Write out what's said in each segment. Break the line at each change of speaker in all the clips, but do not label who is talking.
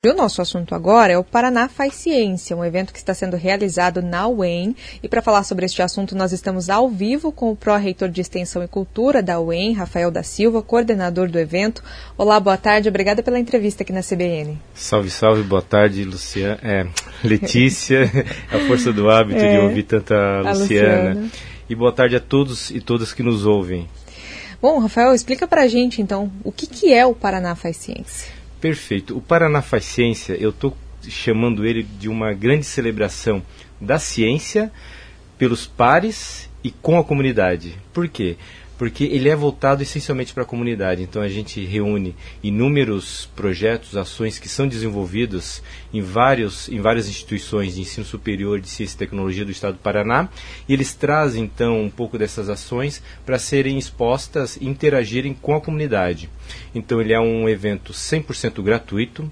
E o nosso assunto agora é o Paraná Faz Ciência, um evento que está sendo realizado na UEM. E para falar sobre este assunto, nós estamos ao vivo com o pró-reitor de Extensão e Cultura da UEM, Rafael da Silva, coordenador do evento. Olá, boa tarde, obrigada pela entrevista aqui na CBN.
Salve, salve, boa tarde, Letícia, a força do hábito de ouvir tanta Luciana. E boa tarde a todos e todas que nos ouvem.
Bom, Rafael, explica pra gente então, o que é o Paraná Faz Ciência?
Perfeito. O Paraná Faz Ciência, eu estou chamando ele de uma grande celebração da ciência pelos pares e com a comunidade. Por quê? Porque ele é voltado essencialmente para a comunidade. Então a gente reúne inúmeros projetos, ações que são desenvolvidos em várias instituições de ensino superior de ciência e tecnologia do estado do Paraná, e eles trazem então um pouco dessas ações para serem expostas e interagirem com a comunidade. Então ele é um evento 100% gratuito.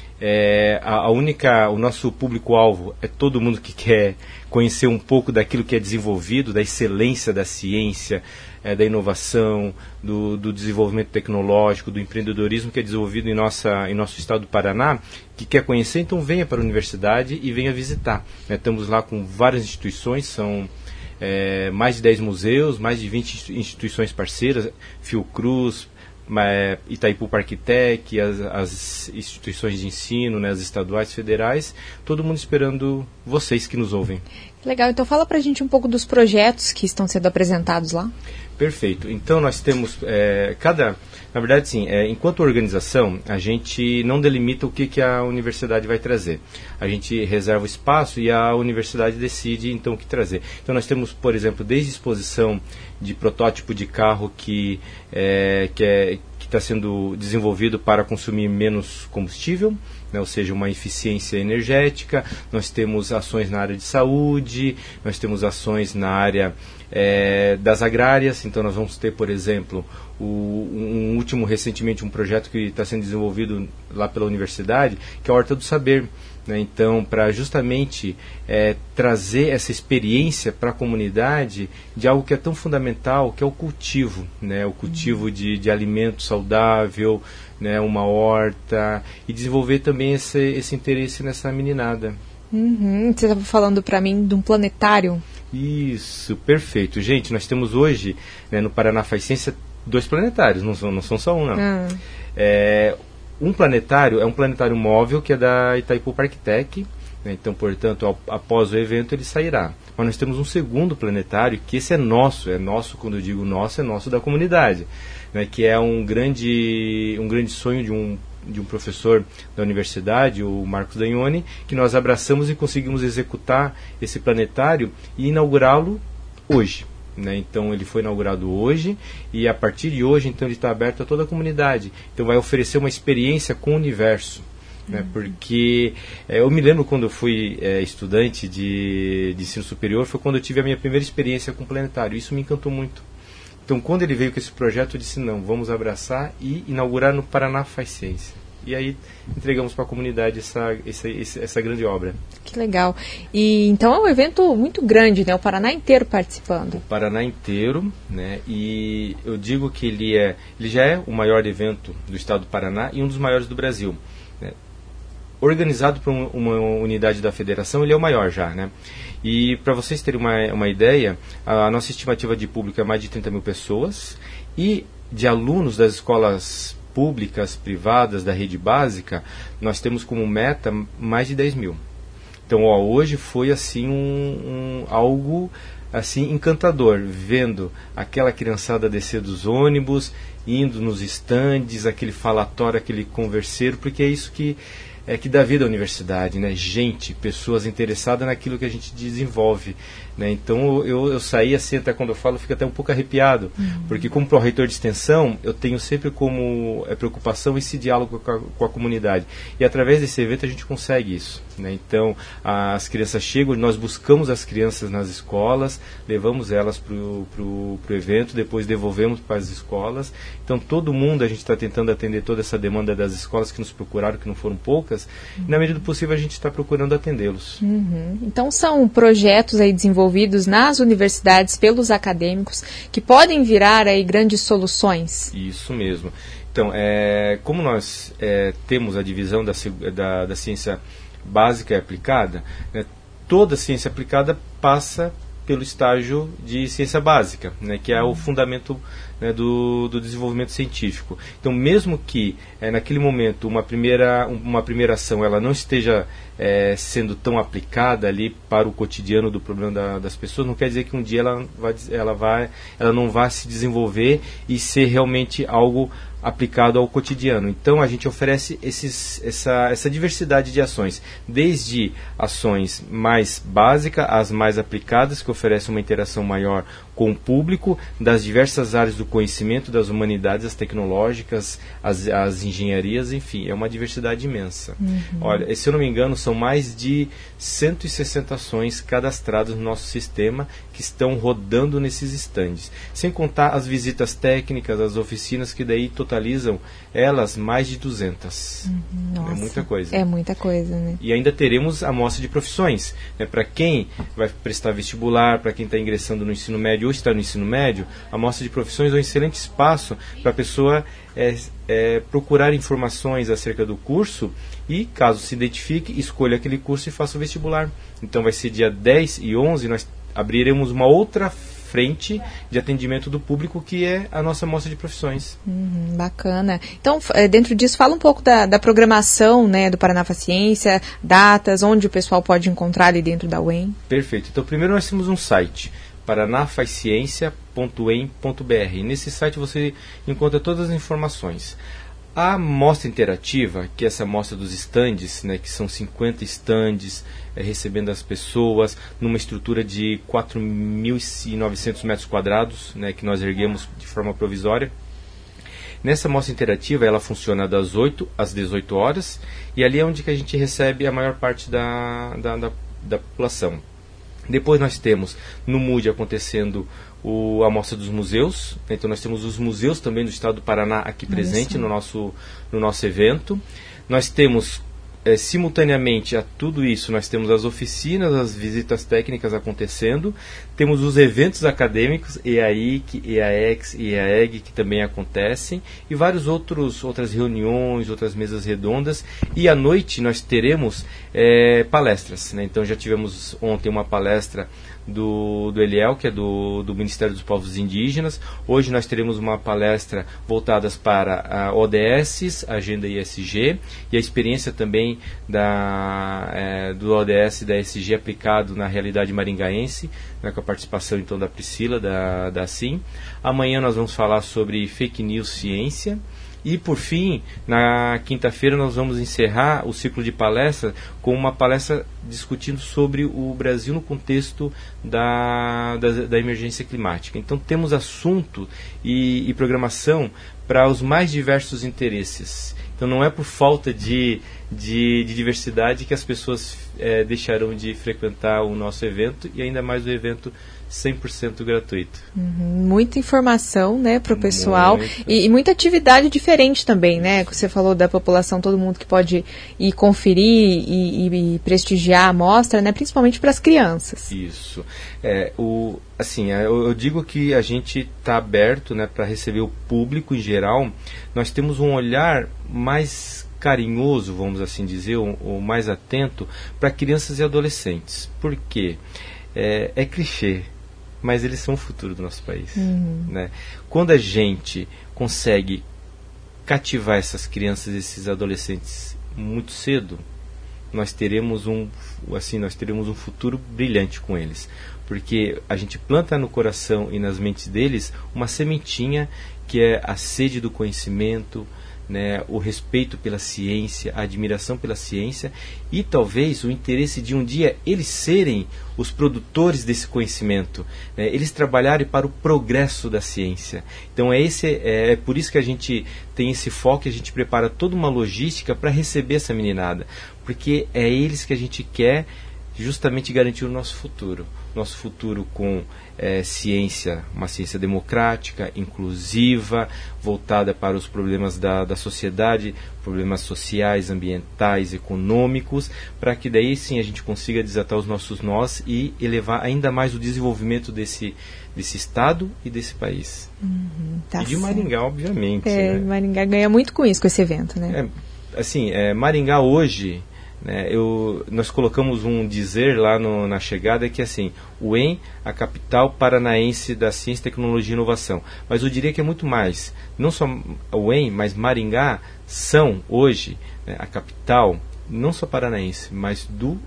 O nosso público-alvo é todo mundo que quer conhecer um pouco daquilo que é desenvolvido, da excelência da ciência, da inovação, do desenvolvimento tecnológico, do empreendedorismo que é desenvolvido em nosso estado do Paraná, que quer conhecer, então venha para a universidade e venha visitar. Estamos lá com várias instituições, são mais de 10 museus, mais de 20 instituições parceiras, Fiocruz, Itaipu Parquitec, as instituições de ensino, as estaduais, federais, todo mundo esperando vocês que nos ouvem.
Legal, então fala pra gente um pouco dos projetos que estão sendo apresentados lá.
Perfeito, então nós temos na verdade sim, enquanto organização a gente não delimita o que a universidade vai trazer, a gente reserva o espaço e a universidade decide então o que trazer. Então nós temos, por exemplo, desde exposição de protótipo de carro que está sendo desenvolvido para consumir menos combustível, ou seja, uma eficiência energética. Nós temos ações na área de saúde, nós temos ações na área das agrárias. Então nós vamos ter, por exemplo, recentemente um projeto que está sendo desenvolvido lá pela universidade, que é a Horta do Saber. Então, para justamente trazer essa experiência para a comunidade de algo que é tão fundamental, que é o cultivo, o cultivo de alimento saudável, uma horta, e desenvolver também esse interesse nessa meninada.
Você estava falando para mim de um planetário?
Isso, perfeito. Gente, nós temos hoje, no Paraná Faz Ciência, 2 planetários, não são só um, não. Um planetário é um planetário móvel que é da Itaipu Parquitec, então, portanto, após o evento ele sairá. Mas nós temos um segundo planetário, que esse é nosso, quando eu digo nosso, é nosso da comunidade, que é um grande sonho de um professor da universidade, o Marcos Dagnoni, que nós abraçamos e conseguimos executar esse planetário e inaugurá-lo hoje. Então ele foi inaugurado hoje e a partir de hoje então ele está aberto a toda a comunidade. Então vai oferecer uma experiência com o universo, porque eu me lembro quando eu fui estudante de ensino superior, foi quando eu tive a minha primeira experiência com o planetário. Isso me encantou muito. Então quando ele veio com esse projeto eu disse, não, vamos abraçar e inaugurar no Paraná Faz Ciência. E aí entregamos para a comunidade essa grande obra. Que
legal. E então é um evento muito grande, o Paraná inteiro participando.
O Paraná inteiro, e eu digo que ele já é o maior evento do estado do Paraná e um dos maiores do Brasil. Organizado por uma unidade da federação, ele é o maior já, E para vocês terem uma ideia, a nossa estimativa de público é mais de 30 mil pessoas e de alunos das escolas públicas, privadas, da rede básica, nós temos como meta mais de 10 mil. Então, hoje foi assim algo assim encantador, vendo aquela criançada descer dos ônibus, indo nos estandes, aquele falatório, aquele converseiro, porque é isso que dá vida à universidade, gente, pessoas interessadas naquilo que a gente desenvolve, Então eu saí assim, até quando eu falo, fico até um pouco arrepiado, porque como pró-reitor de extensão, eu tenho sempre como preocupação esse diálogo com a comunidade, e através desse evento a gente consegue isso, Então as crianças chegam, nós buscamos as crianças nas escolas, levamos elas para o evento, depois devolvemos para as escolas. Então todo mundo, a gente está tentando atender toda essa demanda das escolas que nos procuraram, que não foram poucas, e na medida do possível a gente está procurando atendê-los.
Então são projetos aí desenvolvidos nas universidades pelos acadêmicos que podem virar aí grandes soluções.
Isso mesmo. Então, como nós temos a divisão da ciência básica e aplicada, né, toda ciência aplicada passa pelo estágio de ciência básica, né, que é o fundamento, né, do desenvolvimento científico. Então, mesmo que naquele momento uma primeira ação ela não esteja sendo tão aplicada ali para o cotidiano do problema das pessoas, não quer dizer que um dia ela não vai se desenvolver e ser realmente algo aplicado ao cotidiano. Então a gente oferece essa diversidade de ações, desde ações mais básicas às mais aplicadas, que oferecem uma interação maior com o público, das diversas áreas do conhecimento, das humanidades, as tecnológicas, as engenharias, enfim, é uma diversidade imensa. Olha, se eu não me engano, são mais de 160 ações cadastradas no nosso sistema que estão rodando nesses estandes, sem contar as visitas técnicas, as oficinas, que daí totalizam elas mais de 200.
Nossa,
é muita coisa.
É muita coisa, né?
E ainda teremos a amostra de profissões, né? Para quem vai prestar vestibular, para quem está ingressando no ensino médio ou está no ensino médio, a amostra de profissões é um excelente espaço para a pessoa procurar informações acerca do curso e, caso se identifique, escolha aquele curso e faça o vestibular. Então vai ser dia 10 e 11, nós abriremos uma outra frente de atendimento do público, que é a nossa amostra de profissões.
Bacana. Então, dentro disso, fala um pouco da programação, né, do Paraná Faz Ciência, datas, onde o pessoal pode encontrar ali dentro da UEM.
Perfeito. Então, primeiro nós temos um site, paranafazciencia.em.br. E nesse site você encontra todas as informações. A mostra interativa, que é essa mostra dos estandes, né, que são 50 estandes, recebendo as pessoas numa estrutura de 4.900 metros quadrados, né, que nós erguemos de forma provisória. Nessa mostra interativa, ela funciona das 8 às 18 horas, e ali é onde que a gente recebe a maior parte da população. Depois nós temos no MUD acontecendo a mostra dos museus. Então nós temos os museus também do estado do Paraná aqui presente no nosso evento. Nós temos simultaneamente a tudo isso, nós temos as oficinas, as visitas técnicas acontecendo, temos os eventos acadêmicos, EAIC, EAEX e EAEG, que também acontecem, e várias outras reuniões, outras mesas redondas, e à noite nós teremos palestras, né? Então já tivemos ontem uma palestra do Eliel, que é do Ministério dos Povos Indígenas. Hoje nós teremos uma palestra voltadas para a ODS, Agenda ISG, e a experiência também do ODS e da ESG aplicado na realidade maringaense, né, com a participação então da Priscila, da CIM. Amanhã nós vamos falar sobre fake news ciência. E, por fim, na quinta-feira nós vamos encerrar o ciclo de palestras com uma palestra discutindo sobre o Brasil no contexto da emergência climática. Então, temos assunto e programação para os mais diversos interesses. Então, não é por falta de diversidade que as pessoas deixarão de frequentar o nosso evento, e ainda mais o evento 100% gratuito.
Muita informação, né, para o pessoal e muita atividade diferente também, né? Você falou da população, todo mundo que pode ir conferir e prestigiar a mostra, né? Principalmente para as crianças.
Isso. Eu digo que a gente está aberto, né, para receber o público em geral. Nós temos um olhar mais carinhoso, vamos assim dizer, ou mais atento para crianças e adolescentes. Por quê? É clichê, mas eles são o futuro do nosso país. Né? Quando a gente consegue cativar essas crianças, esses adolescentes muito cedo, nós teremos um futuro brilhante com eles. Porque a gente planta no coração e nas mentes deles uma sementinha que é a sede do conhecimento, né, o respeito pela ciência, a admiração pela ciência e talvez o interesse de um dia eles serem os produtores desse conhecimento, né, eles trabalharem para o progresso da ciência. Então é por isso que a gente tem esse foco, a gente prepara toda uma logística para receber essa meninada, porque é eles que a gente quer justamente garantir o nosso futuro. Nosso futuro com ciência, uma ciência democrática, inclusiva, voltada para os problemas da sociedade, problemas sociais, ambientais, econômicos, para que daí sim a gente consiga desatar os nossos nós e elevar ainda mais o desenvolvimento desse estado e desse país.
Tá
e de Maringá, obviamente.
Né? Maringá ganha muito com isso, com esse evento, né?
Maringá hoje, né, nós colocamos um dizer lá na chegada que assim, o UEM, a capital paranaense da ciência, tecnologia e inovação. Mas eu diria que é muito mais. Não só a UEM, mas Maringá são hoje, né, a capital, não só paranaense, mas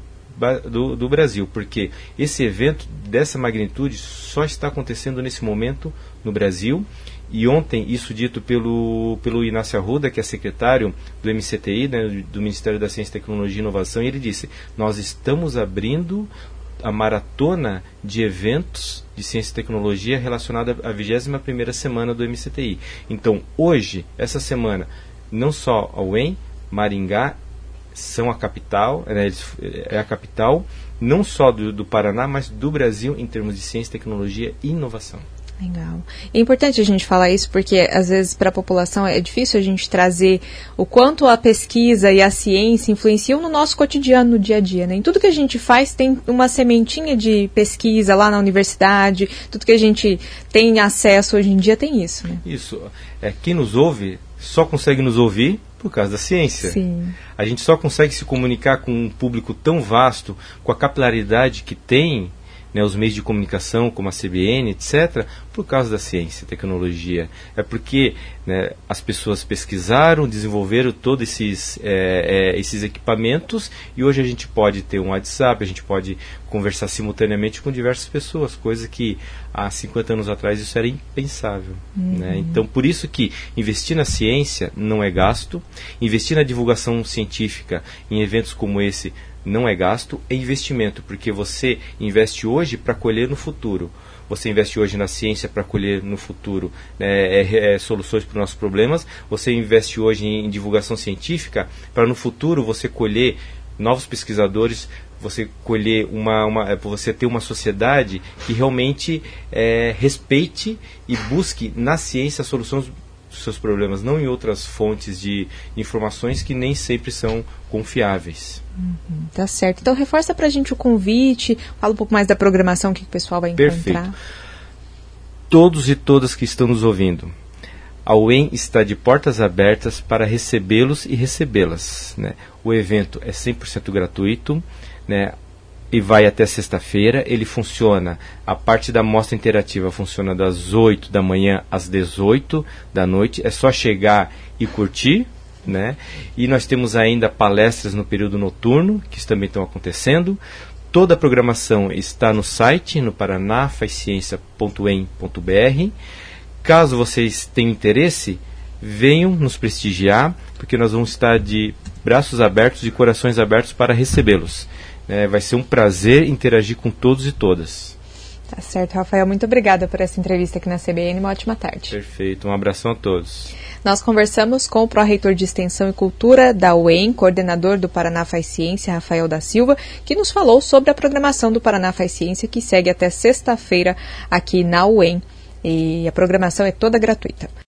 do Brasil, porque esse evento dessa magnitude só está acontecendo nesse momento no Brasil. E ontem, isso dito pelo Inácio Arruda, que é secretário do MCTI, né, do Ministério da Ciência, Tecnologia e Inovação, e ele disse: nós estamos abrindo a maratona de eventos de ciência e tecnologia relacionada à 21ª semana do MCTI. Então, hoje, essa semana, não só a UEM, Maringá são a capital, né, é a capital não só do Paraná, mas do Brasil em termos de ciência, tecnologia e inovação.
Legal. É importante a gente falar isso porque, às vezes, para a população é difícil a gente trazer o quanto a pesquisa e a ciência influenciam no nosso cotidiano, no dia a dia, né? Em tudo que a gente faz tem uma sementinha de pesquisa lá na universidade, tudo que a gente tem acesso hoje em dia tem isso, né?
Isso. Quem nos ouve só consegue nos ouvir por causa da ciência.
Sim.
A gente só consegue se comunicar com um público tão vasto, com a capilaridade que tem, né, os meios de comunicação, como a CBN, etc., por causa da ciência e tecnologia. É porque, né, as pessoas pesquisaram, desenvolveram todos esses equipamentos e hoje a gente pode ter um WhatsApp, a gente pode conversar simultaneamente com diversas pessoas, coisa que há 50 anos atrás isso era impensável. Né? Então, por isso que investir na ciência não é gasto, investir na divulgação científica em eventos como esse não é gasto, é investimento, porque você investe hoje para colher no futuro. Você investe hoje na ciência para colher no futuro soluções para os nossos problemas. Você investe hoje em divulgação científica para no futuro você colher novos pesquisadores, você colher você ter uma sociedade que realmente respeite e busque na ciência soluções dos seus problemas, não em outras fontes de informações que nem sempre são confiáveis.
Tá certo. Então reforça pra gente o convite, fala um pouco mais da programação que o pessoal vai encontrar.
Perfeito. Todos e todas que estão nos ouvindo, a UEM está de portas abertas para recebê-los e recebê-las. Né? O evento é 100% gratuito, né? E vai até sexta-feira. Ele funciona, a parte da mostra interativa funciona das 8 da manhã às 18 da noite. É só chegar e curtir. Né? E nós temos ainda palestras no período noturno, que também estão acontecendo. Toda a programação está no site, no paranafazciencia.em.br. Caso vocês tenham interesse, venham nos prestigiar, porque nós vamos estar de braços abertos e corações abertos para recebê-los. Vai ser um prazer interagir com todos e todas.
Tá certo, Rafael. Muito obrigada por essa entrevista aqui na CBN. Uma ótima tarde.
Perfeito. Um abração a todos.
Nós conversamos com o pró-reitor de Extensão e Cultura da UEM, coordenador do Paraná Faz Ciência, Rafael da Silva, que nos falou sobre a programação do Paraná Faz Ciência, que segue até sexta-feira aqui na UEM. E a programação é toda gratuita.